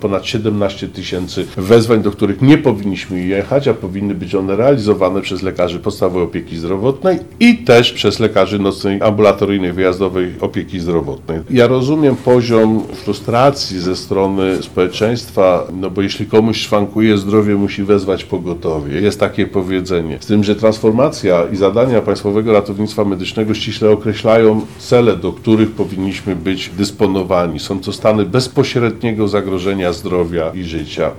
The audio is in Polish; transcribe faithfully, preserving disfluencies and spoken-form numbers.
ponad siedemnaście tysięcy wezwań, do których nie powinniśmy jechać, a powinny być one realizowane przez lekarzy podstawowej opieki zdrowotnej i też przez lekarzy nocnej, ambulatoryjnej, wyjazdowej opieki zdrowotnej. Ja rozumiem poziom frustracji ze strony społeczeństwa, no bo jeśli komuś szwankuje zdrowie, musi wezwać pogotowie. Jest takie powiedzenie. Z tym, że transformacja i zadania Państwowego Ratownictwa Medycznego ściśle określają cele, do których powinniśmy być dysponowani. Są to stany bezpośredniego zagrożenia zdrowia i życia.